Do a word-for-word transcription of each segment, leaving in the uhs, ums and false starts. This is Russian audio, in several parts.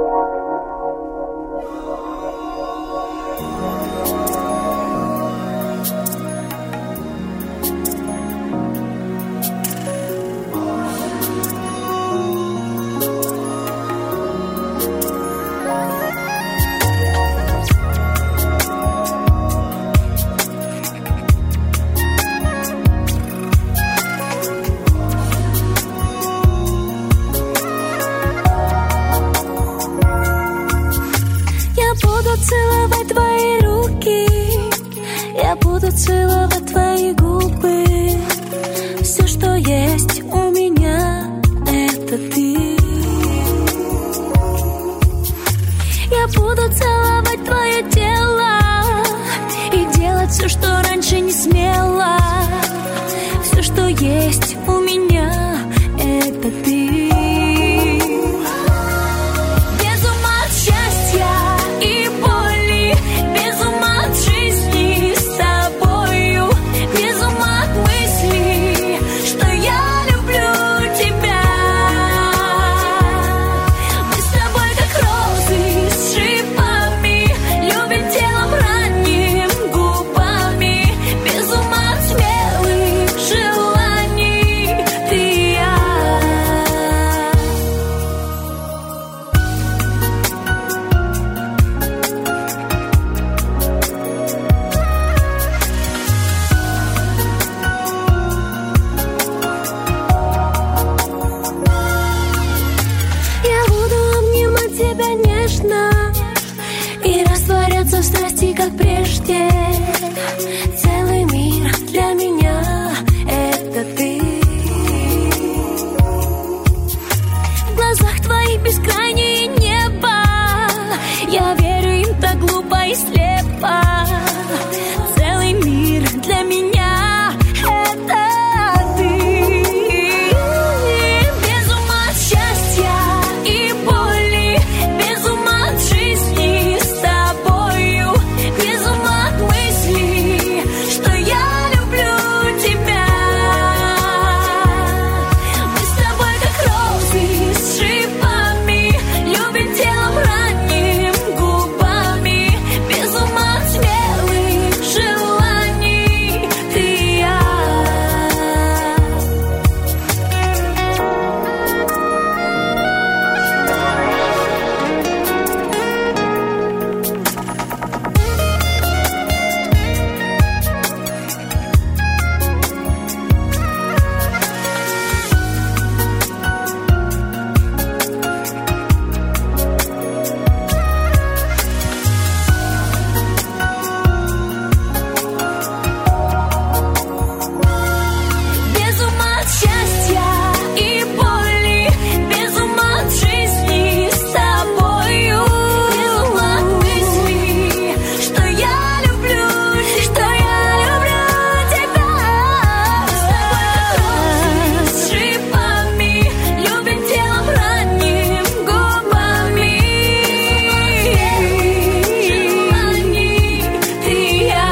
Целовать твои руки, я буду целовать твои губы. Все, что есть у меня, это ты. Я буду целовать твое тело и делать все, что раньше не смела. Все, что есть у меня, это ты. И растворяться в страсти, как прежде. Целый мир для меня — это ты. В глазах твоих бескрайнее небо, я верю им так глупо и слепо. Целый мир для меня — это ты. Без ума от счастья и боли, без ума от жизни с тобою, без ума от мысли, что я люблю тебя. Мы с тобой как розы с шипами, любим телом ранним губами, без ума от смелых желаний ты и я. Без ума от счастья и боли, без ума от жизни с тобою, без ума от мысли, что я люблю, что я люблю тебя. Мы с тобой как розы с шипами, любим телом ранним губами, желаний ты и я.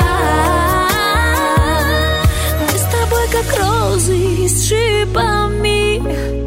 Мы с тобой как розы с шипами.